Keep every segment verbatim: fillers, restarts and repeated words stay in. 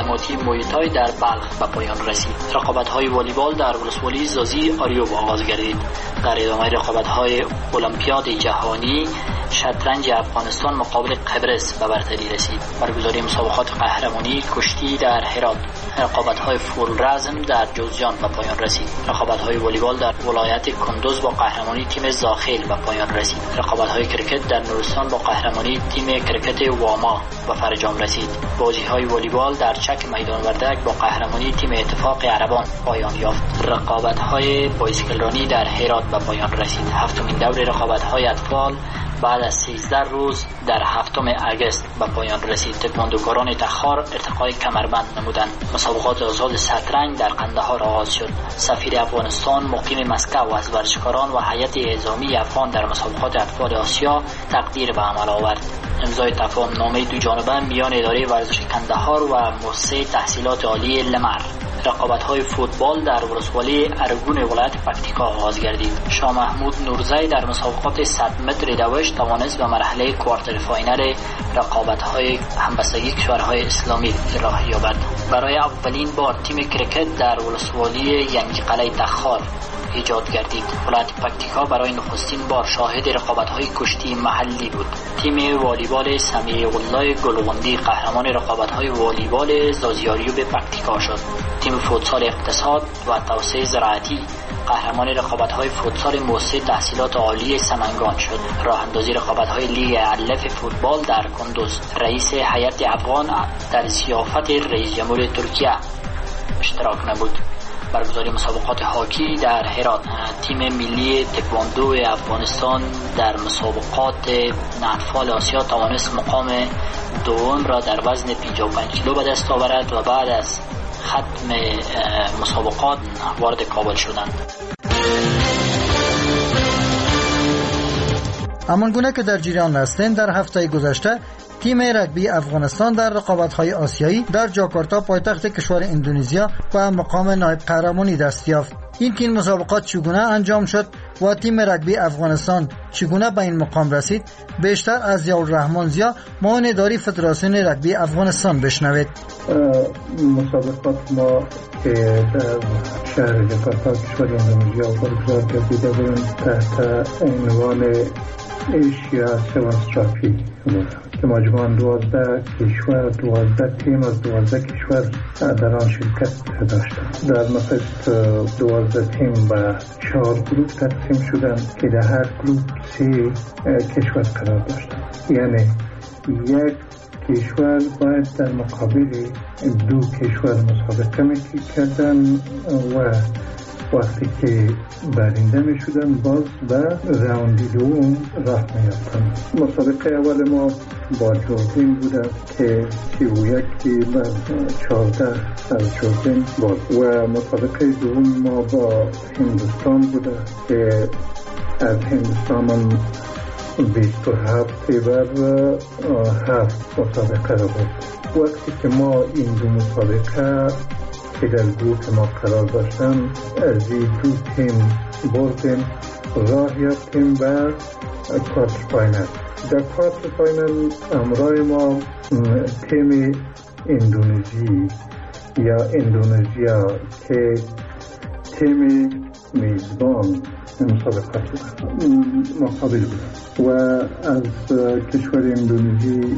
خدماتی مویتای در بلخ به پایان رسید. رقابت‌های والیبال در ولسوالی زازی آریوب آغاز گردید. در ادامه رقابت‌های المپیاد جهانی شطرنج افغانستان مقابل قبرس به برتری رسید. برگزاری مسابقات قهرمانی کشتی در هرات. رقابت‌های فول رزم در جوزجان به پایان رسید. رقابت‌های والیبال در ولایت کندوز با قهرمانی تیم زاخیل به پایان رسید. رقابت‌های کرکت در نورستان با قهرمانی تیم کرکت واما به فرجام رسید. بازی‌های والیبال در چک میدان وردک با قهرمانی تیم اتفاق عربان پایان یافت. رقابت‌های بایسکلرانی در هرات به پایان رسید. هفتمین دور رقابت‌های اطفال بعد از سیزده روز در هفتم اگست به پایان رسید. تکواندوکاران تخار ارتقای کمربند نمودند. مسابقات آزاد شطرنج در قندهار آغاز شد. سفیر افغانستان مقیم مسکو از ورزشکاران و هیئت اعزامی افغان در مسابقات اطفال آسیا تقدیر به عمل آورد. امضای تفاهم نامه دو جانبه میان اداره ورزش کندهار و مؤسسه تحصیلات عالی لمر. رقابت‌های فوتبال در ولسوالی ارگون ولایت پکتیکا آغاز گردید. شاه محمود نورزی در مسابقات صد متر دوش توانست به مرحله کوارتر فاینال رقابت‌های همبستگی کشورهای اسلامی راه یابد. برای اولین بار تیم کرکت در ولسوالی ینگی قلعه تخار ایجاد گردید. ولایت پکتیکا برای نخستین بار شاهد رقابت‌های کشتی محلی بود. تیم والیبال سمیع الله گلوندی قهرمان رقابت‌های والیبال زازیاریوب پکتیکا شد. تیم فوتسال اقتصاد و توسعه زراعتی قهرمان رقابت‌های فوتسال مؤسسه تحصیلات عالی سمنگان شد. راه اندازی رقابت‌های لیگ الف فوتبال در کندوز. رئیس هیئت افغان در ضیافت رئیس جمهور ترکیه اشتراک نمود. برگزاری مسابقات هاکی در هرات. تیم ملی تکواندو افغانستان در مسابقات اطفال آسیا توانست مقام دوم را در وزن پنجاه و پنج کیلو به دست آورد و بعد از ختم مسابقات وارد کابل شدند. همانگونه که در جریان هستند، در هفته گذشته تیم رگبی افغانستان در رقابت‌های آسیایی در جاکارتا پایتخت کشور اندونزیا و مقام نایب قهرمانی دست یافت. این تیم مسابقات چگونه انجام شد و تیم رگبی افغانستان چگونه به این مقام رسید؟ بیشتر از ضیاءالرحمن ضیا معاون اداری فدراسیون رگبی افغانستان بشنوید. مسابقات ما که در شهر جاکارتا کشور اندونزیا برگزار گردیده بود تحت عنوان ایشیا سیونز ترافی بود که مجموعاً دوازده کشور دوازده تیم از دوازده کشور در آن شرکت داشتند. در نخست دوازده تیم به چهار گروه تقسیم شدند که در هر گروه سه کشور قرار داشتند. یعنی یک کشور باید در مقابل دو کشور مسابقه می‌کردند و وقتی که برنده می شدن باز به راوند دوم راه می یافتند. مسابقه اول ما با جردن بوده که سی و یک بر چهارده از جردن بود و مسابقه دوم ما با هندوستان بوده که از هندوستان هم بیست و هفت بر هفت مسابقه را بود. وقتی که ما این دو مسابقه که در گروه ما قرار داشتن از این دو تیم بردیم راه یافتیم به کوارتر فاینال. در کوارتر فاینال همراه ما تیم اندونزی یا اندونزیا که تیم میزبان مسابقات مقابل بود و از کشور اندونزی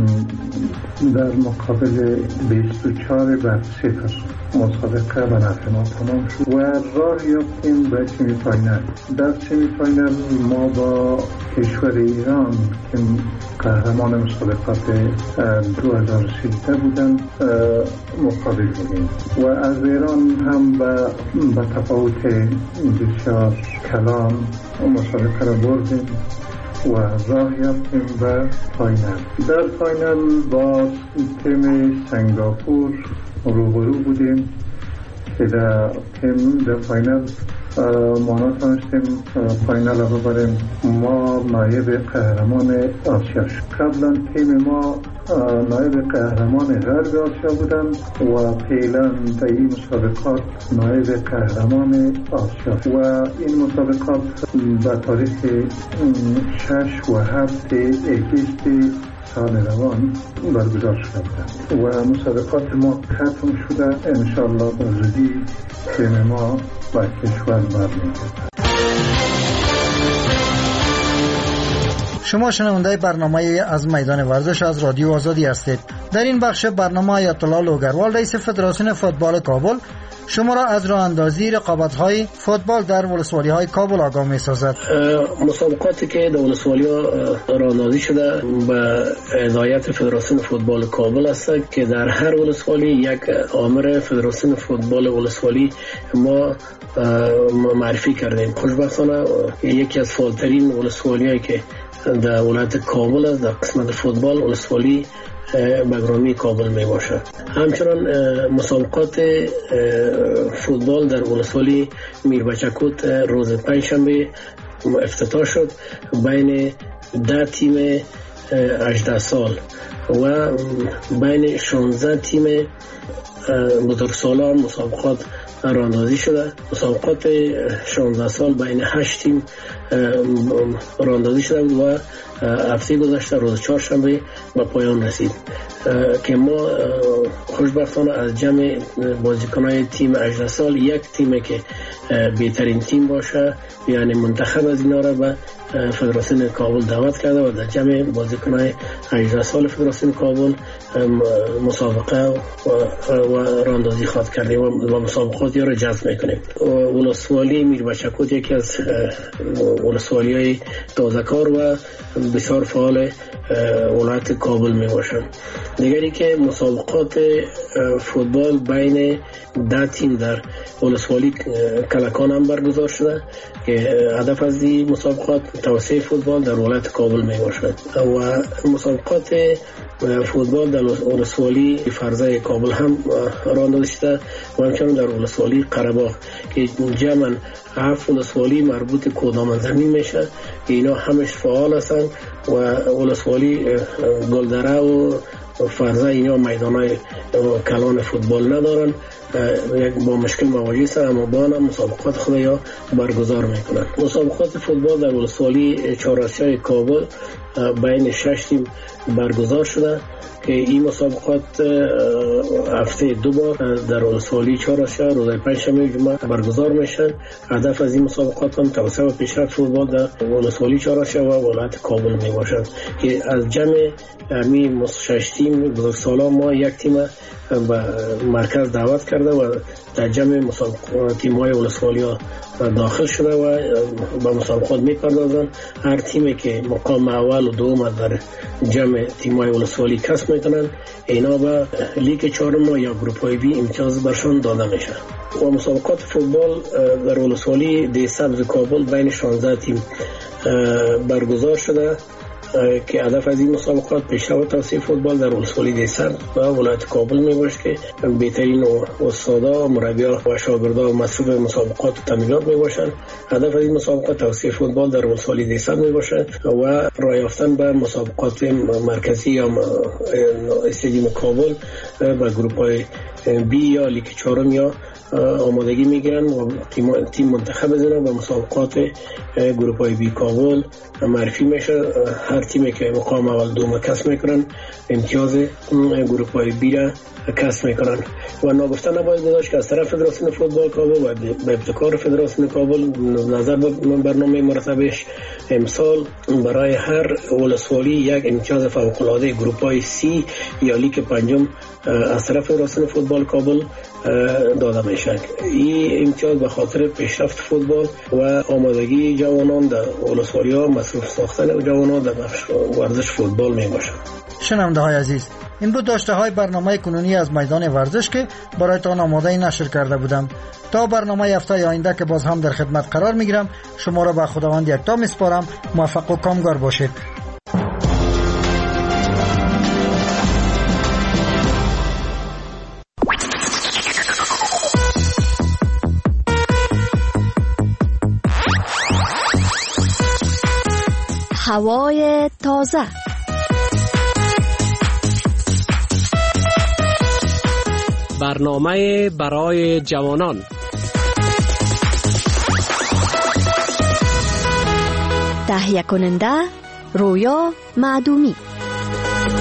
در مقابل بیست و چهار بر صفر مسابقه به نفع ما تمام شد و راه یافتیم به سمی فاینال. در سمی فاینال ما با کشور ایران که قهرمان مسابقات دو هزار و سیزده بودن مقابل بودیم و از ایران هم به تفاوت بسیار کلان مسابقه را بردیم و راه یافتیم به فاینال. در فاینال با تیم سنگاپور روبرو بودیم که در تیم در فاینال ما نتونستیم فاینال را ببریم. ما نایب قهرمان آسیا شد. قبلا تیم ما نایب قهرمان غرب آسیا بودن و فعلا در این مسابقات نایب قهرمان آسیا و این مسابقات به تاریخ شش و هفت اگست سال روان برگزار شده و مسابقات ما ختم شده. انشالله به زودی تیم ما به کشور برمیگرده. شما شنونده برنامه از میدان ورزش از رادیو آزادی هستید. در این بخش برنامه آیت الله لوگروال رئیس فدراسیون فوتبال کابل شما را از راه اندازی رقابت‌های فوتبال در ولسوالی‌های کابل آگاه می‌سازد. مسابقاتی که در ولسوالی‌ها راه اندازی شده به هدایت فدراسیون فوتبال کابل است که در هر ولسوالی یک آمر فدراسیون فوتبال ولسوالی ما معرفی کردیم. خوشبختانه یکی از فعال‌ترین ولسوالی‌هایی که در ولایت کابل است در قسمت فوتبال ولسوالی بگرامی کابل می باشد. همچنان مسابقات فوتبال در ولسوالی میربچکوت روز پنجشنبه افتتاح شد بین ده تیم هجده سال و بین شانزده تیم بزرگسالان مسابقات راه اندازی شده. مسابقات شانزده سال بین هشت تیم راه اندازی شده بود و هفته گذشته روز چهارشنبه به پایان رسید که ما خوشبختانه از جمع بازیکنان تیم هجده سال یک تیمی که بهترین تیم باشه یعنی منتخب از اینا را به فدراسیون کابل دعوت کرده و در جمع بازیکنان هجده سال فدراسیون کابل مسابقه و راندازی خواهد کردیم و مسابقاتی را جذب میکنیم. ولسوالی میربچکوت یکی از ولسوالی های تازه‌کار و بسیار فعال ولایت کابل می باشند. دیگری که مسابقات فوتبال بین ده تیم در ولسوالی کلکان هم برگزار شده که هدف از این مسابقات توسعه فوتبال در ولایت کابل می باشد و مسابقات فوتبال در ولسوالی فرزای کابل هم راه اندازی شده و همچنین در ولسوالی قره‌باغ که جمعاً هفت ولسوالی مربوط کدام زمین میشه. اینا همش فعال هستند و ولسوالی گلدره و فرزه اینا میدانای کلان فوتبال ندارن، با مشکل مواجه هستند اما با هم مسابقات خود یا برگزار میکنن. مسابقات فوتبال در ولسوالی چهارراه کابل بین شش تیم برگزار شده که این مسابقات هفته دو بار در ولسوالی چهارراه روز پنجشنبه جمعه برگزار میشن. هدف از این مسابقات هم توسعه و پیشرفت فوتبال در ولسوالی چهارراه و ولایت کابل می باشد که از جمع همین شش تیم بزرگسالان ما یک تیم به مرکز دعوت کرده و در جمع مسابقات تیم‌های ولسوالی ها داخل شده و به مسابقات میپردازن. هر تیمی که مقام اول و دوم در جمع تیم‌های ولسوالی کسب میکنن اینا به لیگ چهارم یا گروه بی امتیاز برشان داده میشه. و مسابقات فوتبال در ولسوالی دی سبز کابل بین شانزده تیم برگزار شده که هدف از این مسابقات پیشرفت و توسعه فوتبال در ولسوالی دی سبز و ولایت کابل می باشه که بهترین استادا، مربیان و شاگردان مصروف مسابقات و تمرینات می باشند. هدف از این مسابقات توسعه فوتبال در ولسوالی دی سبز می باشه و راه یافتن به مسابقات مرکزی یا استادیوم کابل به گروه‌های بی یا لیگ چهارم یا آمادگی میگیرن و تیم تیم منتخب از اینا به مسابقات گروه‌های بی کابل معرفی میشه. هر تیمی که مقام اول دوم کسب میکنن امتیاز گروه‌های بی را کسب میکنن و ناگفته نباید گذاشت که از طرف فدراسیون فوتبال کابل و به ابتکار فدراسیون کابل نظر به برنامه مرتبش امسال برای هر ولسوالی یک امتیاز فوق العاده گروه‌های سی یا لیگ پنجم از طرف فدراسیون فوتبال کابل داده میشه. این امتیاز به خاطر پیشرفت فوتبال و آمادگی جوانان در ولسوالی ها مصروف ساختن جوانان در ورزش فوتبال می باشد. شنونده های عزیز، این بود داشته های برنامه کنونی از میدان ورزش که برایتان آماده نشر کرده بودم. تا برنامه هفته آینده که باز هم در خدمت قرار می گیرم، شما را به خداوند یکتا می سپارم. موفق و کامگار باشید. هوای تازه، برنامه برای جوانان، تهیه کننده رویا معدومی.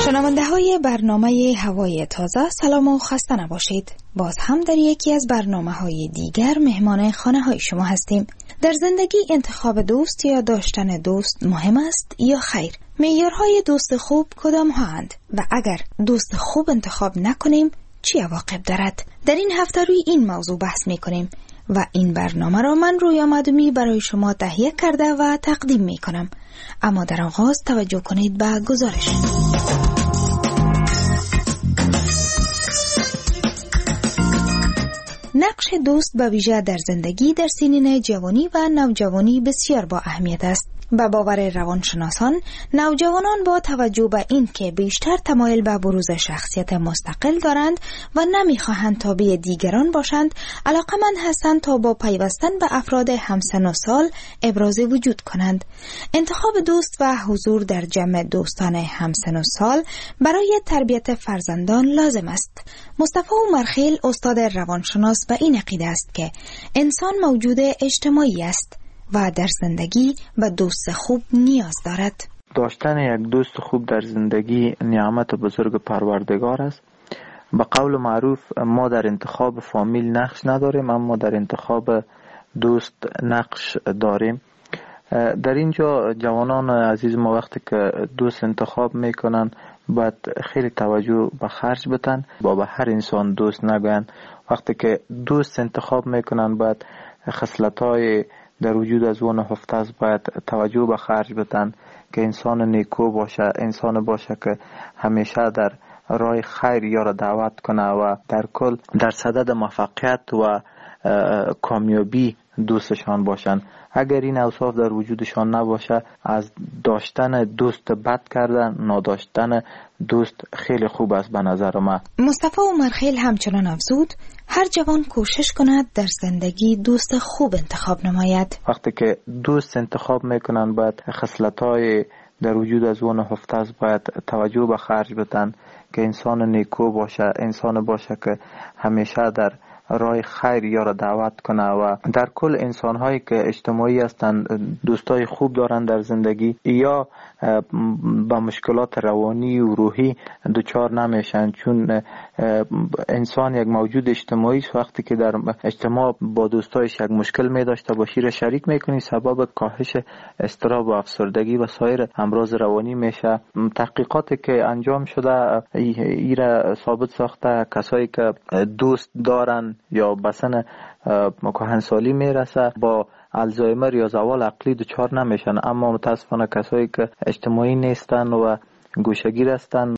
شنونده های برنامه هوای تازه، سلام و خسته نباشید. باز هم در یکی از برنامه های دیگر مهمان خانه های شما هستیم. در زندگی انتخاب دوست یا داشتن دوست مهم است یا خیر؟ معیارهای دوست خوب کدام هاند و اگر دوست خوب انتخاب نکنیم چی عواقب دارد؟ در این هفته روی این موضوع بحث می کنیم و این برنامه را من رویا مدومی برای شما تهیه کرده و تقدیم می کنم. اما در آغاز توجه کنید به گزارش. نقش دوست به ویژه در زندگی در سنین جوانی و نوجوانی بسیار با اهمیت است. به باور روانشناسان، نوجوانان با توجه به این که بیشتر تمایل به بروز شخصیت مستقل دارند و نمیخواهند تابع دیگران باشند، علاقمند هستند تا با پیوستن به افراد همسن و سال ابراز وجود کنند. انتخاب دوست و حضور در جمع دوستان همسن و سال برای تربیت فرزندان لازم است. مصطفی عمرخیل، استاد روانشناس، به این عقیده است که انسان موجود اجتماعی است و در زندگی به دوست خوب نیاز دارد. داشتن یک دوست خوب در زندگی نعمت بزرگ پروردگار است. به قول معروف ما در انتخاب فامیل نقش نداریم، اما در انتخاب دوست نقش داریم. در اینجا جوانان عزیز ما وقتی که دوست انتخاب میکنن باید خیلی توجه به خرج بتن، با به هر انسان دوست نگوین. وقتی که دوست انتخاب میکنن باید خصلت‌های در وجود از اون هفته است باید توجه به خرج بتن که انسان نیکو باشه، انسان باشه که همیشه در راه خیر یارو دعوت کنه و در کل در صدد موفقیت و کامیابی دوستشان باشن. اگر این اوصاف در وجودشان نباشه، از داشتن دوست بد کردن نداشتن دوست خیلی خوب است به نظر من. مصطفی عمرخیل همچنان افزود هر جوان کوشش کند در زندگی دوست خوب انتخاب نماید. وقتی که دوست انتخاب میکنن باید خصلت‌های در وجود از اون هفته است باید توجه به خرج بتن که انسان نیکو باشه، انسان باشه که همیشه در راه خیر یارو دعوت کنه و در کل انسان‌هایی که اجتماعی هستند دوستای خوب دارن در زندگی یا با مشکلات روانی و روحی دچار نمیشن، چون انسان یک موجود اجتماعی است. وقتی که در اجتماع با دوستایش یک مشکل می داشته باشی را شریک میکنی، سبب کاهش اضطراب و افسردگی و سایر امراض روانی میشه. تحقیقاتی که انجام شده ایرا ثابت ساخته کسایی که دوست دارن یا بسن کهنسالی میرسه با الزایمر یا زوال عقلی دچار نمیشن، اما متاسفانه کسایی که اجتماعی نیستن و گوشه‌گیر هستن